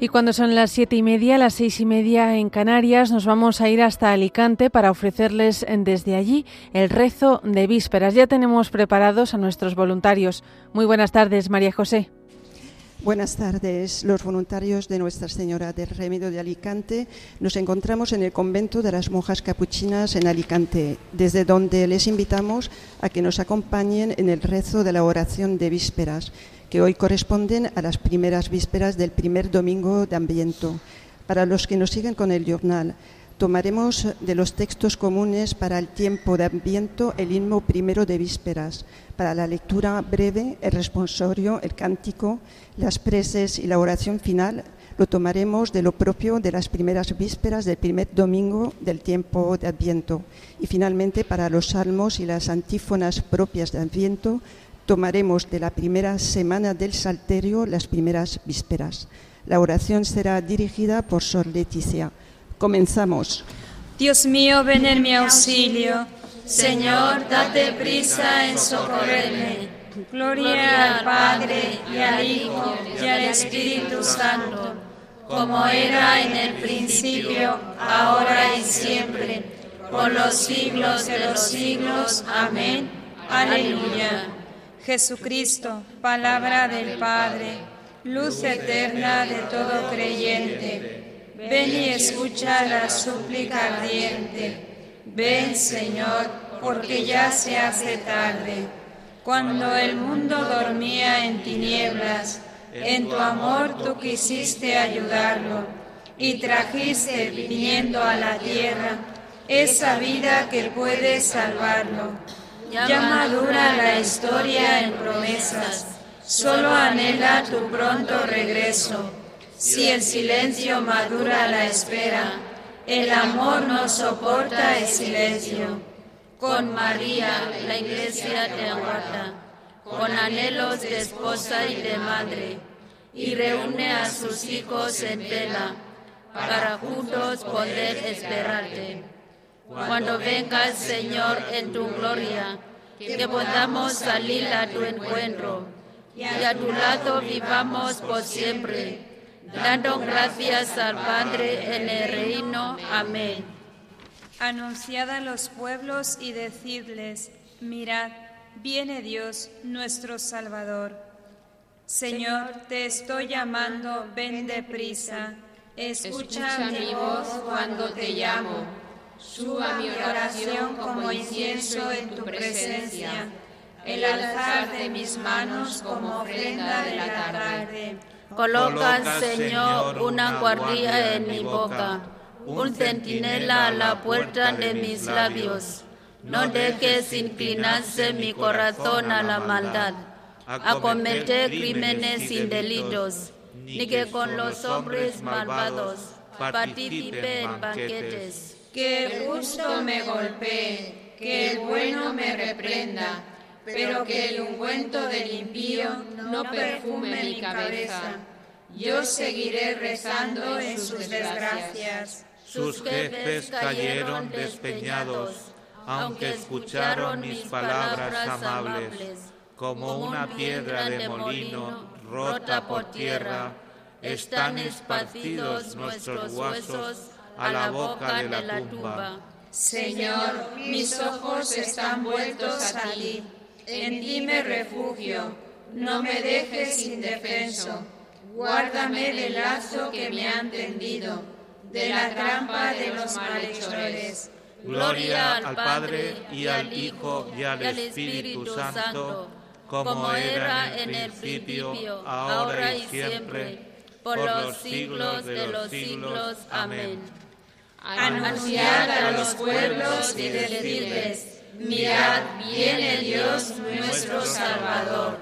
Y cuando son las 7:30, las 6:30 en Canarias, nos vamos a ir hasta Alicante para ofrecerles desde allí el rezo de vísperas. Ya tenemos preparados a nuestros voluntarios. Muy buenas tardes, María José. Buenas tardes. Los voluntarios de Nuestra Señora del Remedio de Alicante nos encontramos en el convento de las monjas capuchinas en Alicante, desde donde les invitamos a que nos acompañen en el rezo de la oración de vísperas, que hoy corresponden a las primeras vísperas del primer domingo de Adviento. Para los que nos siguen con el jornal, tomaremos de los textos comunes para el tiempo de Adviento el himno primero de vísperas. Para la lectura breve, el responsorio, el cántico, las preces y la oración final lo tomaremos de lo propio de las primeras vísperas del primer domingo del tiempo de Adviento. Y finalmente, para los salmos y las antífonas propias de Adviento, tomaremos de la primera semana del Salterio las primeras vísperas. La oración será dirigida por Sor Leticia. Comenzamos. Dios mío, ven en mi auxilio. Señor, date prisa en socorrerme. Gloria al Padre, y al Hijo, y al Espíritu Santo, como era en el principio, ahora y siempre, por los siglos de los siglos. Amén. Aleluya. Jesucristo, palabra del Padre, luz eterna de todo creyente, ven y escucha la súplica ardiente. Ven, Señor, porque ya se hace tarde. Cuando el mundo dormía en tinieblas, en tu amor tú quisiste ayudarlo y trajiste viniendo a la tierra esa vida que puede salvarlo. Ya madura la historia en promesas, solo anhela tu pronto regreso. Si el silencio madura la espera, el amor no soporta el silencio. Con María la Iglesia te aguarda, con anhelos de esposa y de madre, y reúne a sus hijos en vela, para juntos poder esperarte. Cuando vengas, Señor, en tu gloria, que podamos salir a tu encuentro, y a tu lado vivamos por siempre, dando gracias al Padre en el reino. Amén. Anunciad a los pueblos y decidles: mirad, viene Dios, nuestro Salvador. Señor, te estoy llamando, ven deprisa. Escucha mi voz cuando te llamo. Suba mi oración como incienso en tu presencia, el alzar de mis manos como ofrenda de la tarde. Coloca, Señor, una guardia en mi boca, un centinela a la puerta de mis labios. No dejes inclinarse mi corazón a la maldad, a cometer crímenes sin delitos, ni que con los hombres malvados participe en banquetes. Que el justo me golpee, que el bueno me reprenda, pero que el ungüento del impío no perfume mi cabeza. Yo seguiré rezando en sus desgracias. Sus jefes cayeron despeñados, aunque escucharon mis palabras amables. Como una piedra de molino rota por tierra, están esparcidos nuestros huesos a la boca de la tumba. Señor, mis ojos están vueltos a ti, en ti me refugio, no me dejes indefenso. Guárdame del lazo que me han tendido, de la trampa de los malhechores. Gloria al Padre, y al Hijo, y al Espíritu Santo, como era en el principio, ahora y siempre, por los siglos de los siglos. Amén. Anunciad a los pueblos y decirles: mirad, viene Dios nuestro Salvador.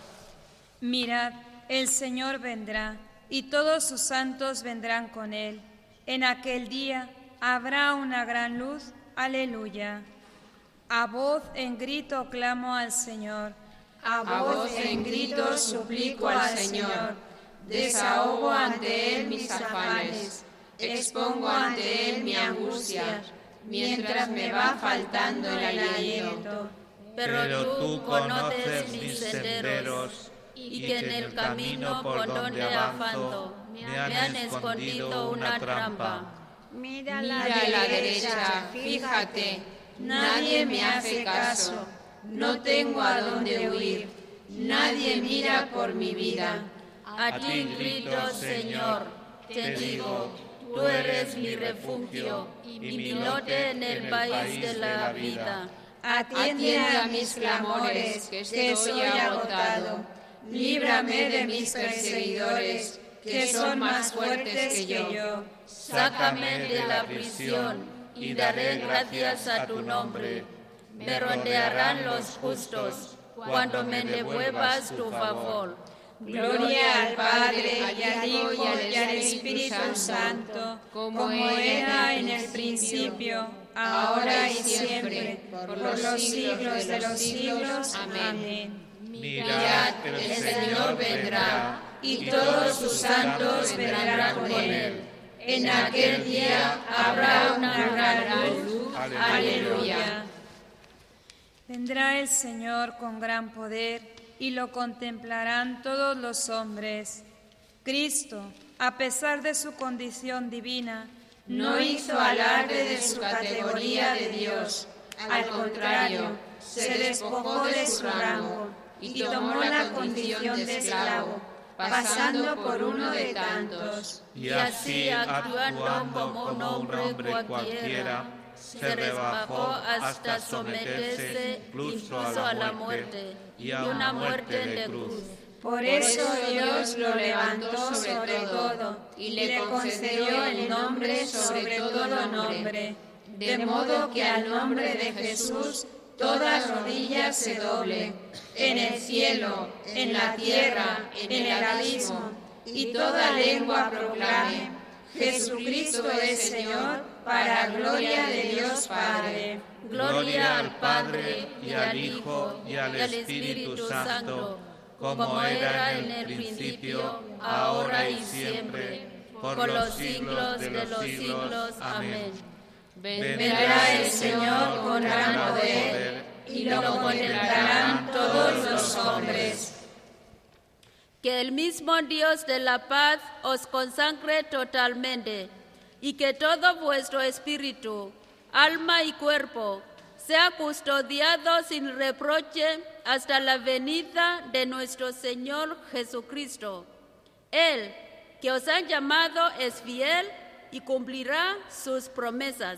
Mirad, el Señor vendrá, y todos sus santos vendrán con él. En aquel día habrá una gran luz. Aleluya. A voz en grito clamo al Señor. A voz en grito suplico al Señor. Desahogo ante Él mis afanes. Expongo ante Él mi angustia, mientras me va faltando el aliento. Pero tú conoces mis senderos, y que en el camino por donde avanzo me han escondido una trampa. Mira a la derecha, fíjate, nadie me hace caso, no tengo a dónde huir, nadie mira por mi vida. A ti grito, Señor, te digo, tú eres mi refugio y mi lote en el país de la vida. Atiende a mis clamores, que estoy agotado. Líbrame de mis perseguidores, que son más fuertes que yo. Sácame de la prisión y daré gracias a tu nombre. Me rodearán los justos cuando me devuelvas tu favor. Gloria al Padre, y al Hijo, y al Espíritu Santo, como era en el principio, ahora y siempre, por los siglos de los siglos. Amén. Mirad, el Señor vendrá, y todos sus santos vendrán con él. En aquel día habrá una gran luz. Aleluya. Vendrá el Señor con gran poder y lo contemplarán todos los hombres. Cristo, a pesar de su condición divina, no hizo alarde de su categoría de Dios. Al contrario, se despojó de su rango y tomó la condición de esclavo, pasando por uno de tantos. Y así, actuando como un hombre cualquiera, se rebajó hasta someterse incluso a la muerte, y a una muerte de cruz. Por eso Dios lo levantó sobre todo y le concedió el nombre sobre todo nombre, de modo que al nombre de Jesús toda rodilla se doble, en el cielo, en la tierra, en el abismo, y toda lengua proclame: Jesucristo es Señor, para gloria de Dios Padre. Gloria al Padre, y al Hijo, y al Espíritu Santo, como era en el principio, ahora y siempre, por los siglos de los siglos. Amén. Vendrá el Señor con gran poder, y lo contemplarán todos los hombres. Que el mismo Dios de la paz os consagre totalmente, y que todo vuestro espíritu, alma y cuerpo sea custodiado sin reproche hasta la venida de nuestro Señor Jesucristo. Él, que os ha llamado, es fiel y cumplirá sus promesas.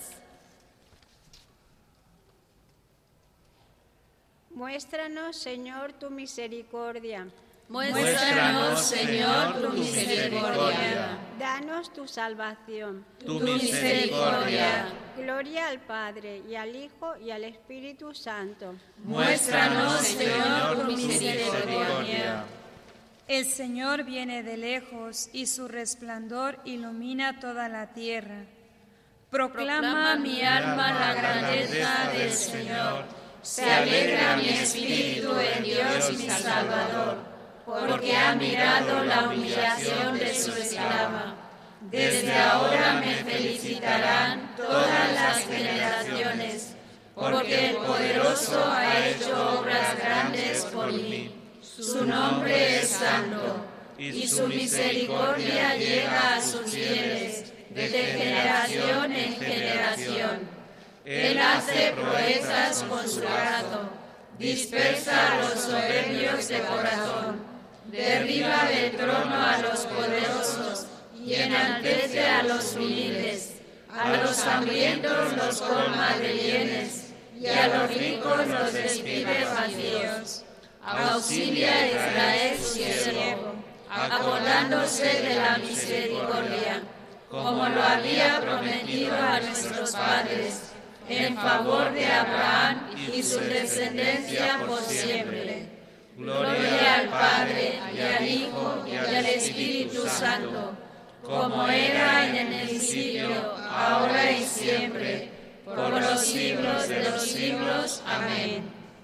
Muéstranos, Señor, tu misericordia. Muéstranos, Señor, tu misericordia. Danos tu salvación. Tu misericordia. Gloria al Padre, y al Hijo, y al Espíritu Santo. Muéstranos, Señor, tu misericordia. El Señor viene de lejos y su resplandor ilumina toda la tierra. Proclama mi alma la grandeza del Señor. Se alegra mi espíritu en Dios mi Salvador, porque ha mirado la humillación de su esclava. Desde ahora me felicitarán todas las generaciones, porque el Poderoso ha hecho obras grandes por mí. Su nombre es santo, y su misericordia llega a sus fieles de generación en generación. Él hace proezas con su brazo, dispersa a los soberbios de corazón, derriba del trono a los poderosos y enaltece a los humildes. A los hambrientos los colma de bienes y a los ricos los despide vacíos. Auxilia a Israel su siervo, acordándose de la misericordia, como lo había prometido a nuestros padres, en favor de Abraham y su descendencia por siempre. Gloria al Padre, y al Hijo, y al Espíritu Santo, como era en el principio, ahora y siempre, por los siglos de los siglos. Amén.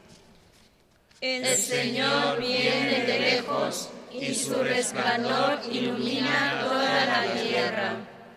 El Señor viene de lejos, y su resplandor ilumina toda la tierra.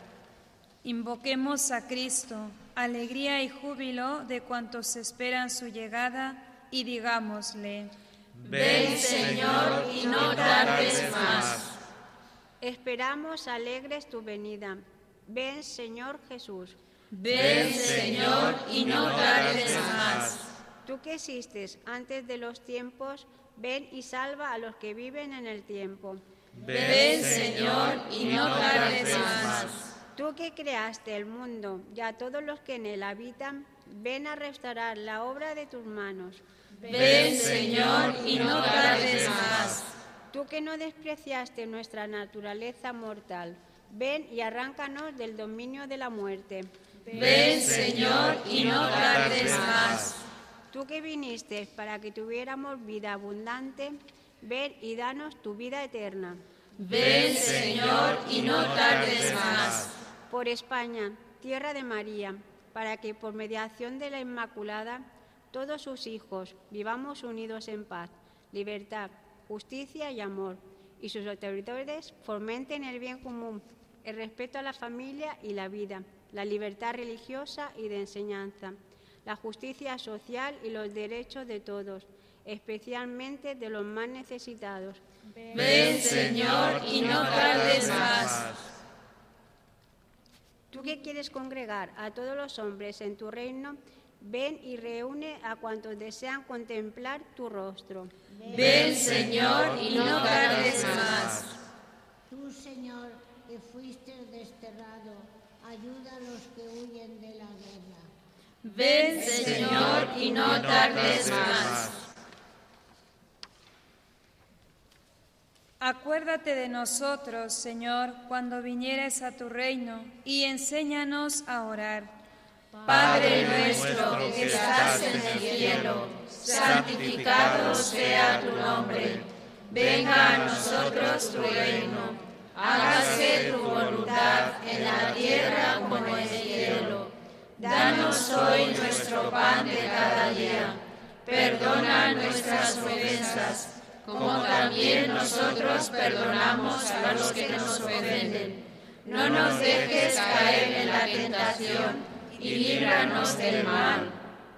Invoquemos a Cristo, alegría y júbilo de cuantos esperan su llegada, y digámosle: Ven, Señor, y no tardes más. Esperamos alegres tu venida. Ven, Señor Jesús. Ven, Señor, y no tardes más. Tú que existes antes de los tiempos, ven y salva a los que viven en el tiempo. Ven, Señor, y no tardes más. Tú que creaste el mundo y a todos los que en él habitan, ven a restaurar la obra de tus manos. Ven, Señor, y no tardes más. Tú que no despreciaste nuestra naturaleza mortal, ven y arráncanos del dominio de la muerte. Ven, Señor, y no tardes más. Tú que viniste para que tuviéramos vida abundante, ven y danos tu vida eterna. Ven, Señor, y no tardes más. Por España, tierra de María, para que por mediación de la Inmaculada, todos sus hijos vivamos unidos en paz, libertad, justicia y amor, y sus autoridades fomenten el bien común, el respeto a la familia y la vida, la libertad religiosa y de enseñanza, la justicia social y los derechos de todos, especialmente de los más necesitados. Ven, Señor, y no tardes más. Tú que quieres congregar a todos los hombres en tu reino, ven y reúne a cuantos desean contemplar tu rostro. Ven, Señor, y no tardes más. Tú, Señor, que fuiste desterrado, ayuda a los que huyen de la guerra. Ven, Señor, y no tardes más. Acuérdate de nosotros, Señor, cuando vinieres a tu reino, y enséñanos a orar. Padre nuestro que estás en el cielo, santificado sea tu nombre. Venga a nosotros tu reino. Hágase tu voluntad en la tierra como en el cielo. Danos hoy nuestro pan de cada día. Perdona nuestras ofensas, como también nosotros perdonamos a los que nos ofenden. No nos dejes caer en la tentación y líbranos del mal.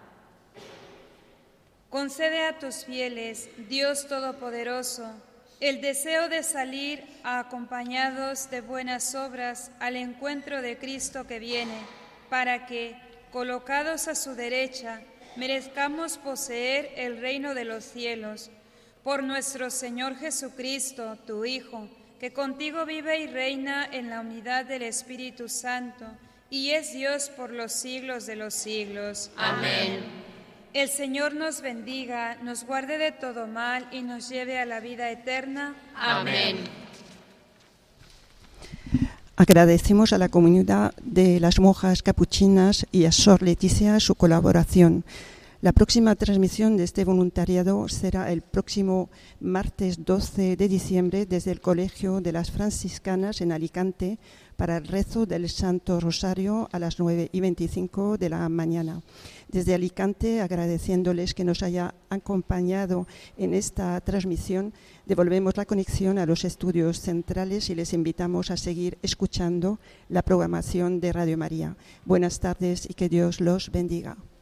Concede a tus fieles, Dios Todopoderoso, el deseo de salir acompañados de buenas obras al encuentro de Cristo que viene, para que, colocados a su derecha, merezcamos poseer el reino de los cielos. Por nuestro Señor Jesucristo, tu Hijo, que contigo vive y reina en la unidad del Espíritu Santo, y es Dios por los siglos de los siglos. Amén. El Señor nos bendiga, nos guarde de todo mal y nos lleve a la vida eterna. Amén. Agradecemos a la comunidad de las monjas capuchinas y a Sor Leticia su colaboración. La próxima transmisión de este voluntariado será el próximo martes 12 de diciembre desde el Colegio de las Franciscanas en Alicante para el rezo del Santo Rosario a las 9:25 de la mañana. Desde Alicante, agradeciéndoles que nos haya acompañado en esta transmisión, devolvemos la conexión a los estudios centrales y les invitamos a seguir escuchando la programación de Radio María. Buenas tardes y que Dios los bendiga.